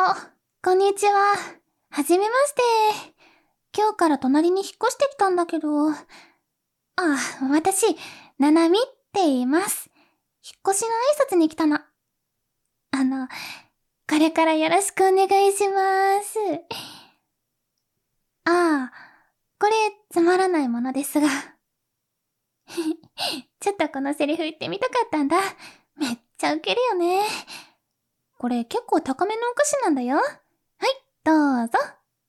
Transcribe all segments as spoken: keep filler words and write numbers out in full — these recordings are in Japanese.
あ、こんにちは。はじめまして。今日から隣に引っ越してきたんだけど。あ、私、ななみって言います。引っ越しの挨拶に来たの。あの、これからよろしくお願いします。ああ、これつまらないものですが。ちょっとこのセリフ言ってみたかったんだ。めっちゃウケるよね。これ結構高めのお菓子なんだよ。はい、どうぞ。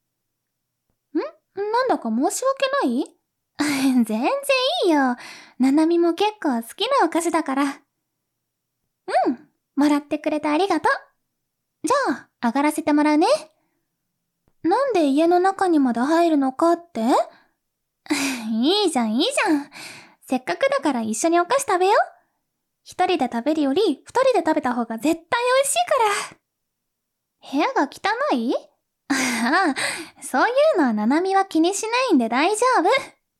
んなんだか申し訳ない全然いいよ。ななみも結構好きなお菓子だから。うん、もらってくれてありがとう。じゃあ、上がらせてもらうね。なんで家の中にまで入るのかっていいじゃん、いいじゃん。せっかくだから一緒にお菓子食べよう。一人で食べるより二人で食べた方が絶対美味しいから。部屋が汚いああ、そういうのはななみは気にしないんで大丈夫。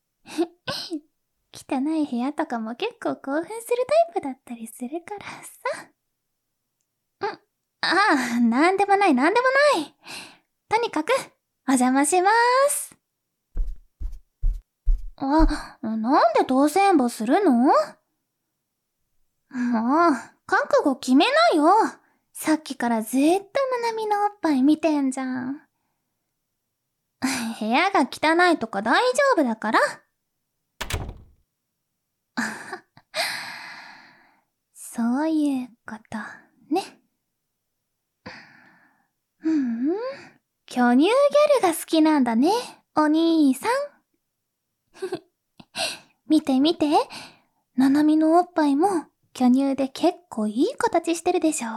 汚い部屋とかも結構興奮するタイプだったりするからさ。ん、ああ、なんでもないなんでもない。とにかく、お邪魔しまーす。あ、なんで当選簿するの？もう、覚悟決めなよ。さっきからずっとななみのおっぱい見てんじゃん。部屋が汚いとか大丈夫だから。そういうことね。ふん、巨乳ギャルが好きなんだね、お兄さん。見て見て、ななみのおっぱいも巨乳で結構いい形してるでしょ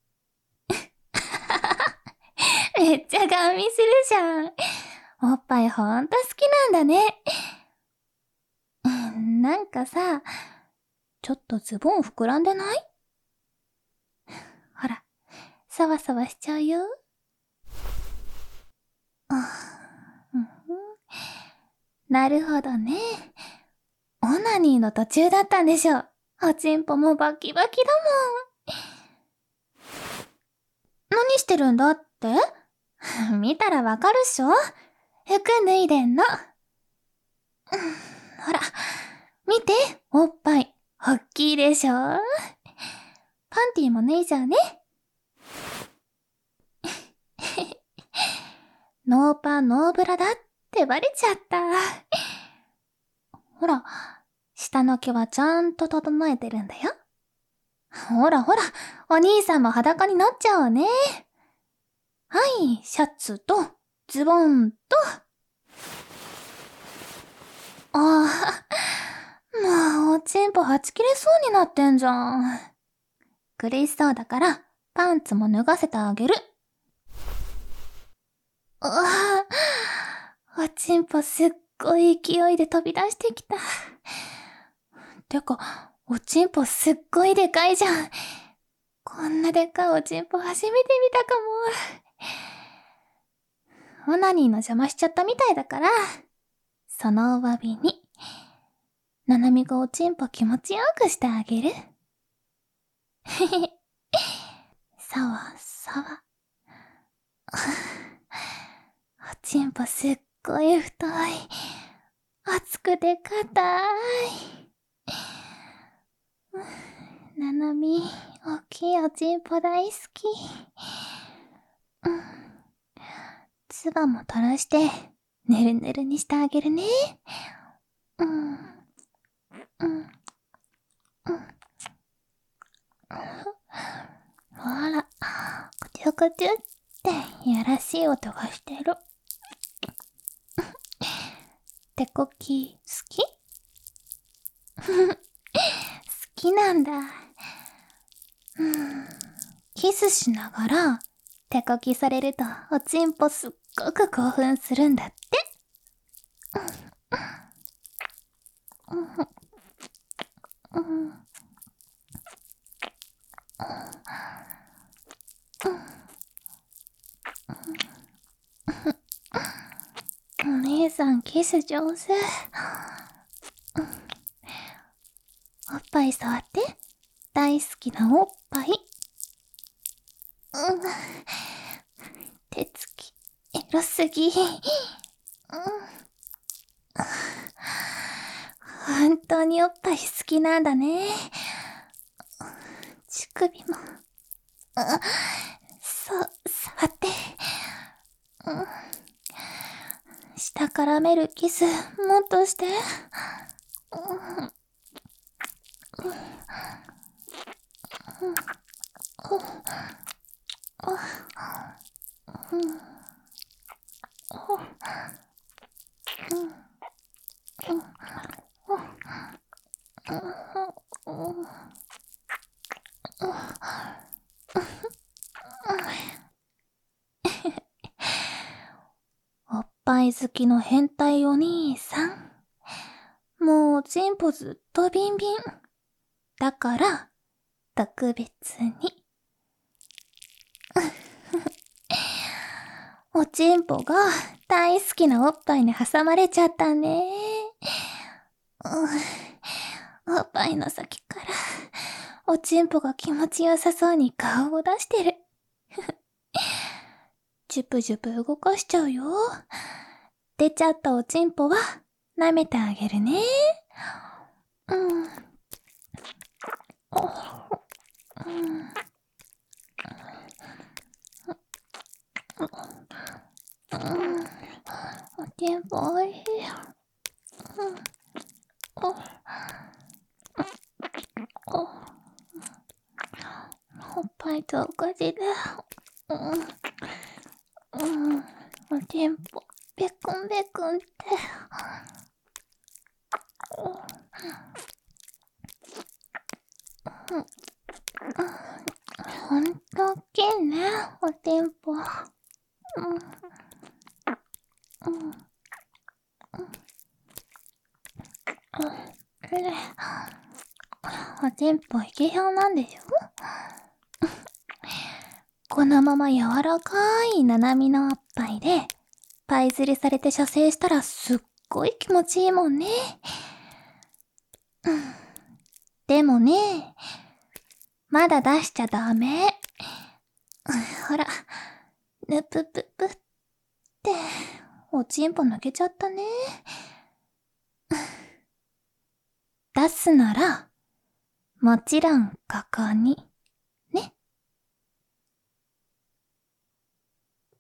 めっちゃガン見するじゃん。おっぱいほんと好きなんだね。なんかさ、ちょっとズボン膨らんでない？ほら、サワサワしちゃうよ。なるほどね。オナニーの途中だったんでしょ。おちんぽもバキバキだもん。何してるんだって見たらわかるっしょ？服脱いでんの。ほら、見て、おっぱい、おっきいでしょ？パンティーも脱いじゃうね。ノーパンノーブラだってバレちゃった。ほら、下の毛はちゃんと整えてるんだよ。ほらほら、お兄さんも裸になっちゃうね。はい、シャツと、ズボンと。ああ、もう、おちんぽはち切れそうになってんじゃん。苦しそうだから、パンツも脱がせてあげる。ああ、おちんぽすっごい勢いで飛び出してきた。てか、おちんぽすっごいでかいじゃん。こんなでかいおちんぽ初めて見たかも。オナニーの邪魔しちゃったみたいだから、そのお詫びに、ななみがおちんぽ気持ちよくしてあげる。へへ。さわさわ。おちんぽすっごい太い。厚くて硬い。ななみ、おっきいおちんぽ大好き。うん。つばも垂らして、ぬるぬるにしてあげるね。うん。うん。うん。ほら、くちゅくちゅってやらしい音がしてる。手こき好き？好きなんだ。うん。キスしながら手こきされるとおちんぽすっごく興奮するんだって。うんうんうんお姉さんキス上手。おっぱい触って。大好きなおっぱい。うん。 手つき、エロすぎ。うん。本当におっぱい好きなんだね。乳首も。あ、そう、触って。うん。下からめるキス、もっとして。うん。おっぱい好きの変態お兄さん。もうチンポずっとビンビン。だから、特別に。おちんぽが大好きなおっぱいに挟まれちゃったね。うん、おっぱいの先からおちんぽが気持ちよさそうに顔を出してる。ジュプジュプ動かしちゃうよ。出ちゃったおちんぽは舐めてあげるね。うん。うん。おちんぽおいしい。うん。おっぱいとおかじで。うん。うん。おちんぽ、べくんべくんって。ほんと大きいね、おちんぽ。うん。うん。うん。それ、おちんぽイケヒョンなんでしょ？このまま柔らかいななみのおっぱいで、パイ釣りされて射精したらすっごい気持ちいいもんね。うん。でもね、まだ出しちゃダメ。ほら、ぬぷぷぷって、おちんぽ抜けちゃったね。出すなら、もちろんここに。